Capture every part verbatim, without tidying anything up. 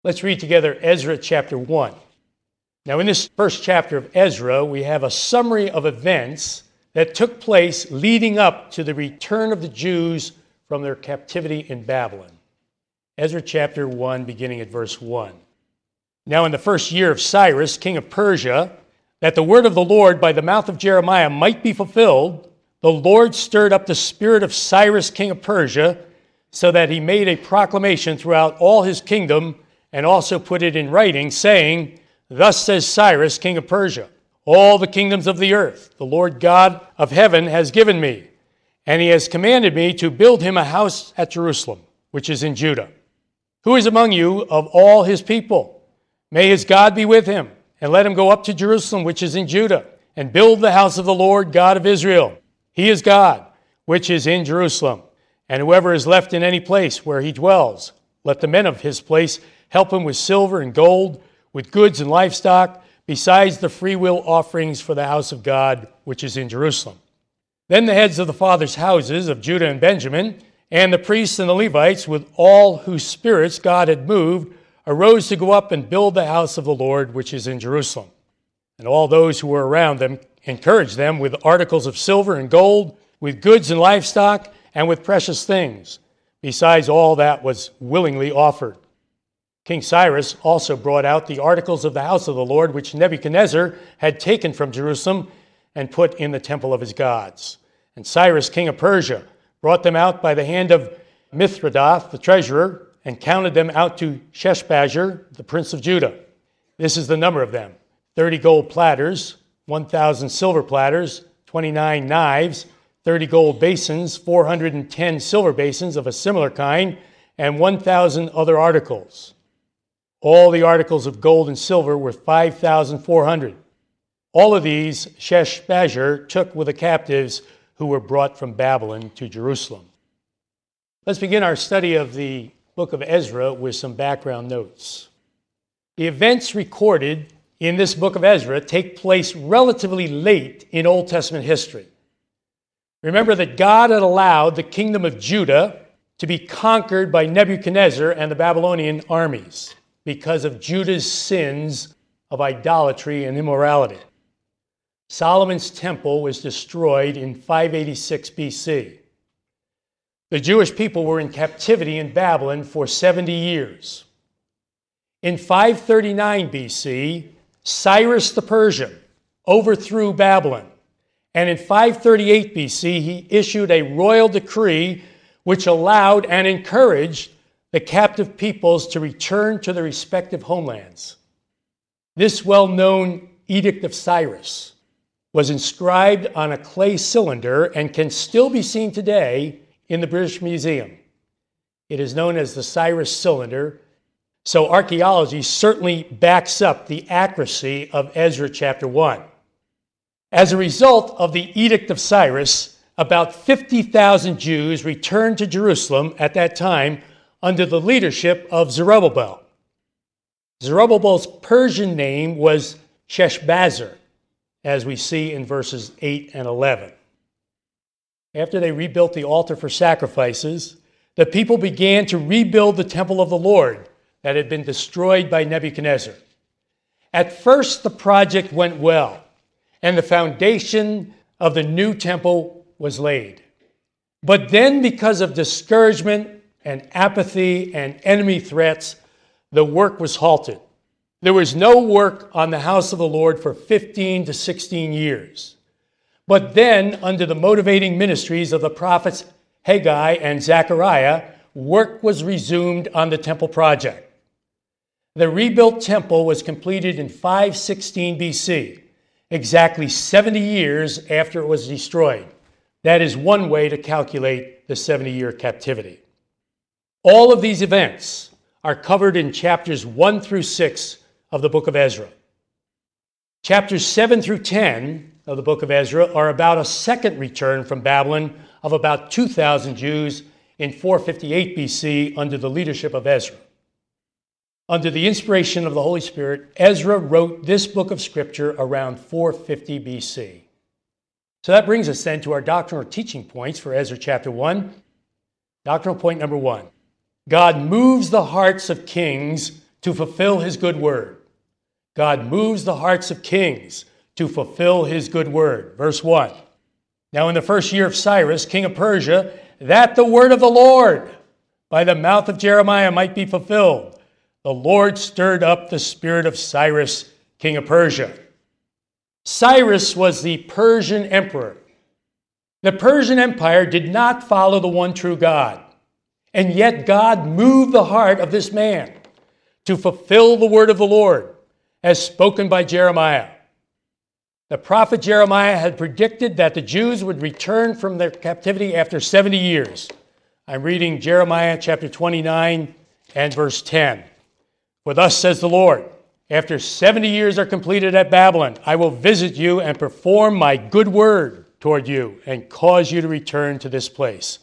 Let's read together Ezra chapter one. Now, in this first chapter of Ezra, we have a summary of events that took place leading up to the return of the Jews from their captivity in Babylon. Ezra chapter one, beginning at verse one. Now, in the first year of Cyrus, king of Persia, that the word of the Lord by the mouth of Jeremiah might be fulfilled, the Lord stirred up the spirit of Cyrus, king of Persia, so that he made a proclamation throughout all his kingdom and also put it in writing, saying, Thus says Cyrus, king of Persia, all the kingdoms of the earth the Lord God of heaven has given me, and he has commanded me to build him a house at Jerusalem, which is in Judah. Who is among you of all his people? May his God be with him, and let him go up to Jerusalem, which is in Judah, and build the house of the Lord God of Israel. He is God, which is in Jerusalem. And whoever is left in any place where he dwells, let the men of his place help him with silver and gold, with goods and livestock, besides the freewill offerings for the house of God, which is in Jerusalem. Then the heads of the fathers' houses of Judah and Benjamin, and the priests and the Levites, with all whose spirits God had moved, arose to go up and build the house of the Lord, which is in Jerusalem. And all those who were around them encouraged them with articles of silver and gold, with goods and livestock, and with precious things, besides all that was willingly offered. King Cyrus also brought out the articles of the house of the Lord, which Nebuchadnezzar had taken from Jerusalem and put in the temple of his gods. And Cyrus, king of Persia, brought them out by the hand of Mithredath, the treasurer, and counted them out to Sheshbazzar, the prince of Judah. This is the number of them: thirty gold platters, one thousand silver platters, twenty-nine knives, thirty gold basins, four hundred ten silver basins of a similar kind, and one thousand other articles. All the articles of gold and silver were five thousand four hundred. All of these Sheshbazzar took with the captives who were brought from Babylon to Jerusalem. Let's begin our study of the book of Ezra with some background notes. The events recorded in this book of Ezra take place relatively late in Old Testament history. Remember that God had allowed the kingdom of Judah to be conquered by Nebuchadnezzar and the Babylonian armies because of Judah's sins of idolatry and immorality. Solomon's temple was destroyed in five eighty-six B C. The Jewish people were in captivity in Babylon for seventy years. In five thirty-nine B C, Cyrus the Persian overthrew Babylon. And in five thirty-eight B C, he issued a royal decree which allowed and encouraged the captive peoples to return to their respective homelands. This well-known Edict of Cyrus was inscribed on a clay cylinder and can still be seen today in the British Museum. It is known as the Cyrus cylinder, so archaeology certainly backs up the accuracy of Ezra chapter one. As a result of the Edict of Cyrus, about fifty thousand Jews returned to Jerusalem at that time under the leadership of Zerubbabel. Zerubbabel's Persian name was Sheshbazzar, as we see in verses eight and eleven. After they rebuilt the altar for sacrifices, the people began to rebuild the temple of the Lord that had been destroyed by Nebuchadnezzar. At first, the project went well, and the foundation of the new temple was laid. But then, because of discouragement and apathy and enemy threats, the work was halted. There was no work on the house of the Lord for fifteen to sixteen years. But then, under the motivating ministries of the prophets Haggai and Zechariah, work was resumed on the temple project. The rebuilt temple was completed in five sixteen B C, exactly seventy years after it was destroyed. That is one way to calculate the seventy-year captivity. All of these events are covered in chapters one through six of the book of Ezra. Chapters seven through ten of the book of Ezra are about a second return from Babylon of about two thousand Jews in four fifty-eight B C under the leadership of Ezra. Under the inspiration of the Holy Spirit, Ezra wrote this book of Scripture around four fifty B C. So that brings us then to our doctrinal teaching points for Ezra chapter one. Doctrinal point number one: God moves the hearts of kings to fulfill his good word. God moves the hearts of kings to fulfill his good word. Verse one. Now in the first year of Cyrus, king of Persia, that the word of the Lord by the mouth of Jeremiah might be fulfilled, the Lord stirred up the spirit of Cyrus, king of Persia. Cyrus was the Persian emperor. The Persian Empire did not follow the one true God, and yet God moved the heart of this man to fulfill the word of the Lord as spoken by Jeremiah. The prophet Jeremiah had predicted that the Jews would return from their captivity after seventy years. I'm reading Jeremiah chapter twenty-nine and verse ten. For thus says the Lord, after seventy years are completed at Babylon, I will visit you and perform my good word toward you and cause you to return to this place.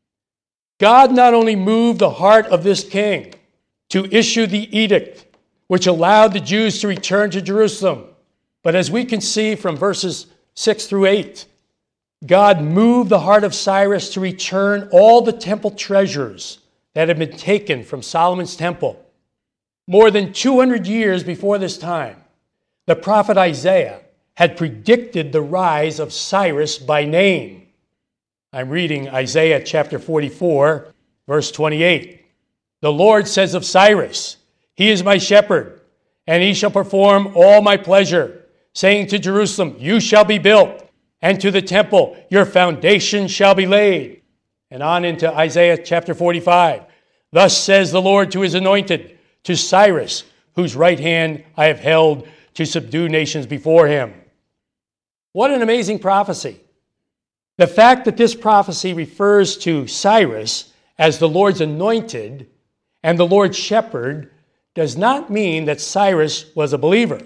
God not only moved the heart of this king to issue the edict which allowed the Jews to return to Jerusalem, but as we can see from verses six through eight, God moved the heart of Cyrus to return all the temple treasures that had been taken from Solomon's temple. More than two hundred years before this time, the prophet Isaiah had predicted the rise of Cyrus by name. I'm reading Isaiah chapter forty-four, verse twenty-eight. The Lord says of Cyrus, he is my shepherd, and he shall perform all my pleasure, saying to Jerusalem, you shall be built, and to the temple, your foundation shall be laid. And on into Isaiah chapter forty-five. Thus says the Lord to his anointed, to Cyrus, whose right hand I have held to subdue nations before him. What an amazing prophecy. The fact that this prophecy refers to Cyrus as the Lord's anointed and the Lord's shepherd does not mean that Cyrus was a believer.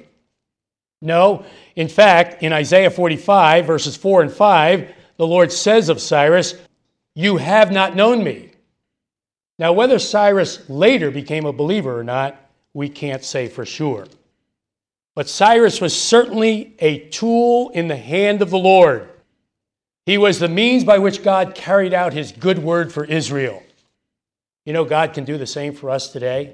No, in fact, in Isaiah forty-five, verses four and five, the Lord says of Cyrus, you have not known me. Now, whether Cyrus later became a believer or not, we can't say for sure. But Cyrus was certainly a tool in the hand of the Lord. He was the means by which God carried out his good word for Israel. You know, God can do the same for us today.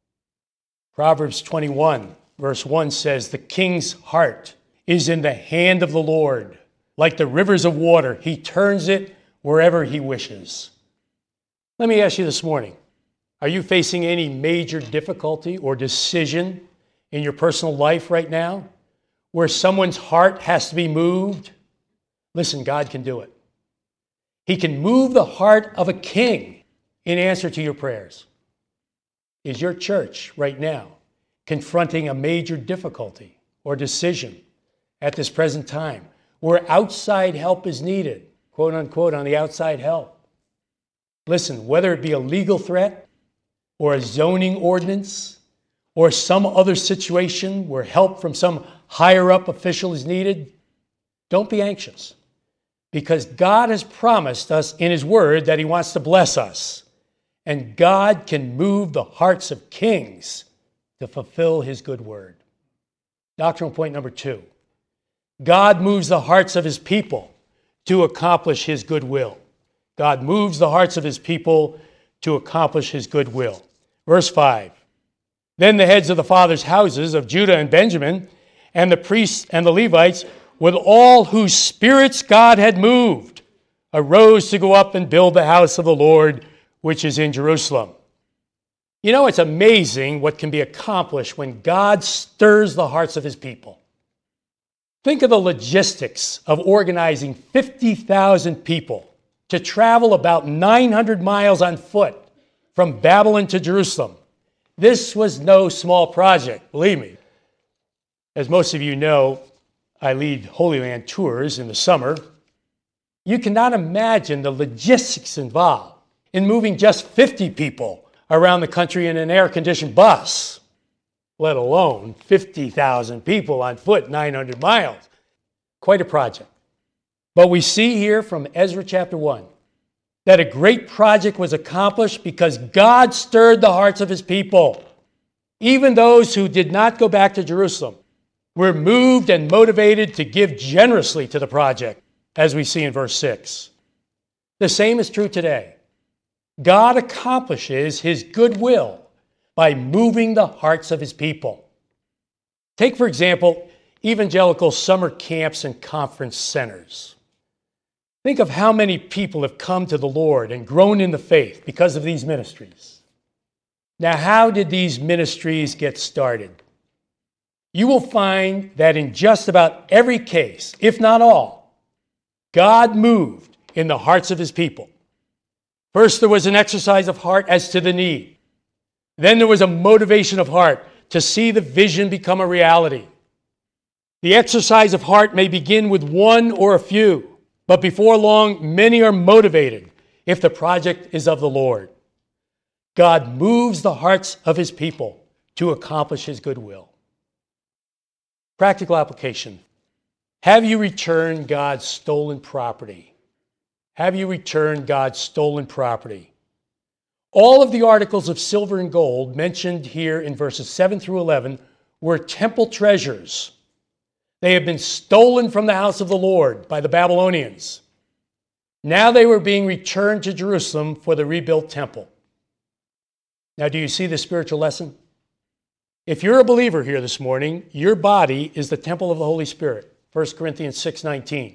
Proverbs twenty-one, verse one says, the king's heart is in the hand of the Lord. Like the rivers of water, he turns it wherever he wishes. Let me ask you this morning, are you facing any major difficulty or decision in your personal life right now where someone's heart has to be moved? Listen, God can do it. He can move the heart of a king in answer to your prayers. Is your church right now confronting a major difficulty or decision at this present time where outside help is needed, quote unquote, on the outside help? Listen, whether it be a legal threat or a zoning ordinance or some other situation where help from some higher up official is needed, don't be anxious, because God has promised us in his word that he wants to bless us, and God can move the hearts of kings to fulfill his good word. Doctrinal point number two, God moves the hearts of his people to accomplish his good will. God moves the hearts of his people to accomplish his good will. Verse five, then the heads of the fathers' houses of Judah and Benjamin, and the priests and the Levites, with all whose spirits God had moved, arose to go up and build the house of the Lord, which is in Jerusalem. You know, it's amazing what can be accomplished when God stirs the hearts of his people. Think of the logistics of organizing fifty thousand people to travel about nine hundred miles on foot from Babylon to Jerusalem. This was no small project, believe me. As most of you know, I lead Holy Land tours in the summer. You cannot imagine the logistics involved in moving just fifty people around the country in an air-conditioned bus, let alone fifty thousand people on foot, nine hundred miles. Quite a project. But we see here from Ezra chapter one that a great project was accomplished because God stirred the hearts of his people. Even those who did not go back to Jerusalem were moved and motivated to give generously to the project, as we see in verse six. The same is true today. God accomplishes his good will by moving the hearts of his people. Take, for example, evangelical summer camps and conference centers. Think of how many people have come to the Lord and grown in the faith because of these ministries. Now, how did these ministries get started? You will find that in just about every case, if not all, God moved in the hearts of his people. First, there was an exercise of heart as to the need. Then there was a motivation of heart to see the vision become a reality. The exercise of heart may begin with one or a few, but before long, many are motivated if the project is of the Lord. God moves the hearts of his people to accomplish his good will. Practical application. Have you returned God's stolen property? Have you returned God's stolen property? All of the articles of silver and gold mentioned here in verses seven through eleven were temple treasures. They had been stolen from the house of the Lord by the Babylonians. Now they were being returned to Jerusalem for the rebuilt temple. Now, do you see the spiritual lesson? If you're a believer here this morning, your body is the temple of the Holy Spirit. First Corinthians six nineteen.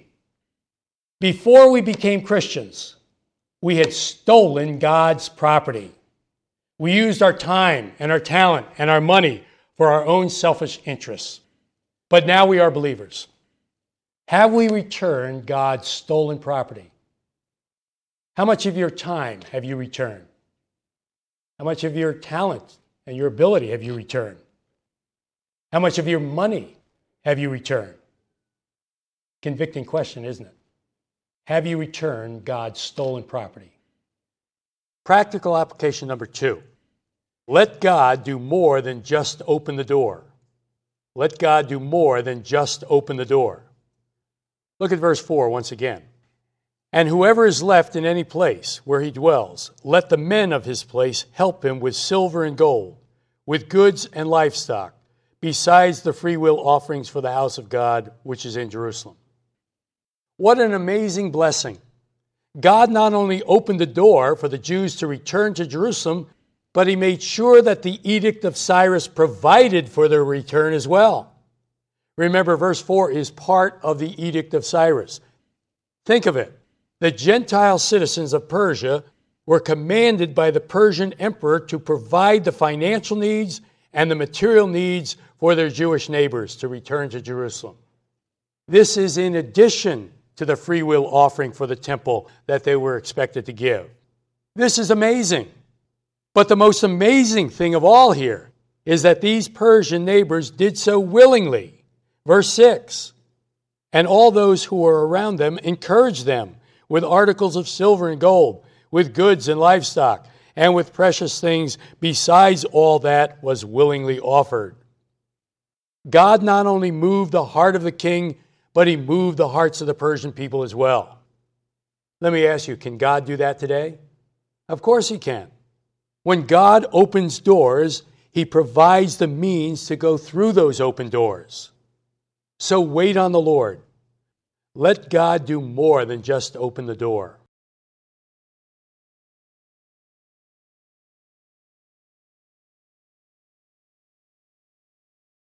Before we became Christians, we had stolen God's property. We used our time and our talent and our money for our own selfish interests. But now we are believers. Have we returned God's stolen property? How much of your time have you returned? How much of your talent and your ability have you returned? How much of your money have you returned? Convicting question, isn't it? Have you returned God's stolen property? Practical application number two. Let God do more than just open the door. Let God do more than just open the door. Look at verse four once again. And whoever is left in any place where he dwells, let the men of his place help him with silver and gold, with goods and livestock, besides the freewill offerings for the house of God, which is in Jerusalem. What an amazing blessing. God not only opened the door for the Jews to return to Jerusalem, but he made sure that the edict of Cyrus provided for their return as well. Remember, verse four is part of the edict of Cyrus. Think of it. The Gentile citizens of Persia were commanded by the Persian emperor to provide the financial needs and the material needs for their Jewish neighbors to return to Jerusalem. This is in addition to the free will offering for the temple that they were expected to give. This is amazing. But the most amazing thing of all here is that these Persian neighbors did so willingly. Verse six, and all those who were around them encouraged them with articles of silver and gold, with goods and livestock, and with precious things besides all that was willingly offered. God not only moved the heart of the king, but he moved the hearts of the Persian people as well. Let me ask you, can God do that today? Of course he can. When God opens doors, he provides the means to go through those open doors. So wait on the Lord. Let God do more than just open the door.